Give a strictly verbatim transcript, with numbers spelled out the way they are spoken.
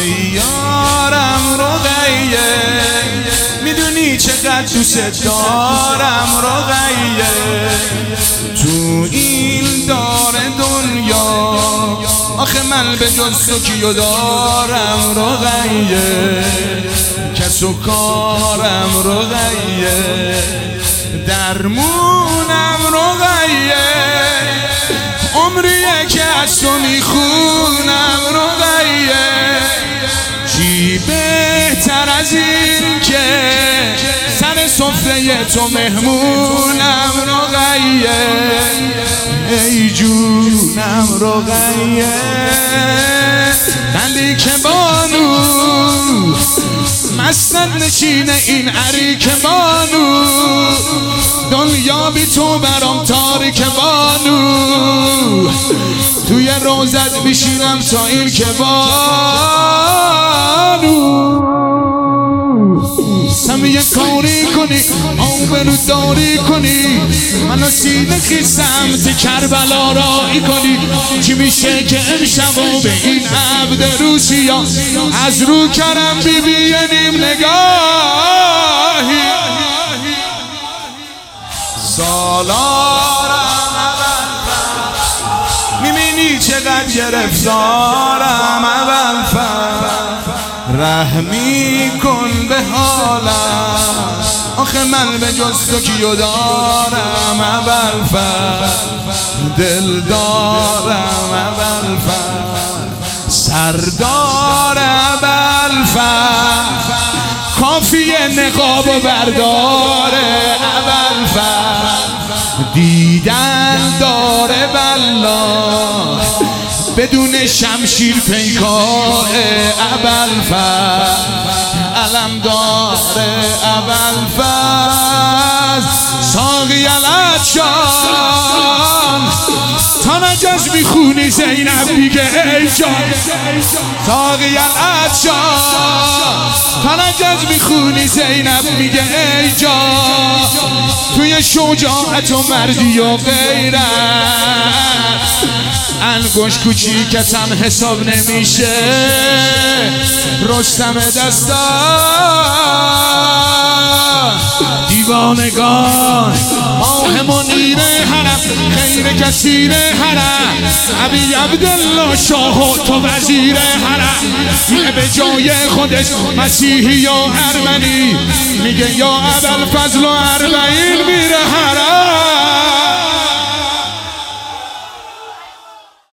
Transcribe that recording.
ای یارم رقیه میدونی چقدر دوست دارم رقیه تو این دار دنیا آخه من به جز تو کیو دارم رقیه کس و کارم رقیه درمونم رقیه عمریه که از تو میخونم رقیه چی بهتر از این که سر سفره تو مهمونم رقیه ای جونم رقیه ملیک بانو مسند نشین این عریک بانو دنیا بی تو برام تاریک بانو توی روزت میشینم تا این که بانو سم یه کاری کنی آبرو داری کنی منو سینه خیسم تی کربلا رایی کنی چی میشه که امشب و به این عبد روسیا از رو کرم ببینیم نگاهی سالارم اول میبینی چقدر گرفتارم اول رحمی کن به حالم آخه من به جز تو کیو دارم اول دل دارم اول سردار اول کافیه نقاب و برداره اول دیدن داره والله بدون شمشیر پیکار ابوالفضل علم داره ابوالفضل ساقی العطشان تا نجاز میخونی زینب میگه ای جان ساقی العطشان تا نجاز میخونی زینب میگه ای جان توی شجاعت و مردی و غیرت انگوش کوچیکتم حساب نمیشه رستم دستان دیوانگان ماه منیر حرم خیر کثیر حرم ابی عبدالله شاه تو وزیر حرم میگه به جای خودش مسیحی یا ارمنی میگه یا ابوالفضل و اربعین میره حرم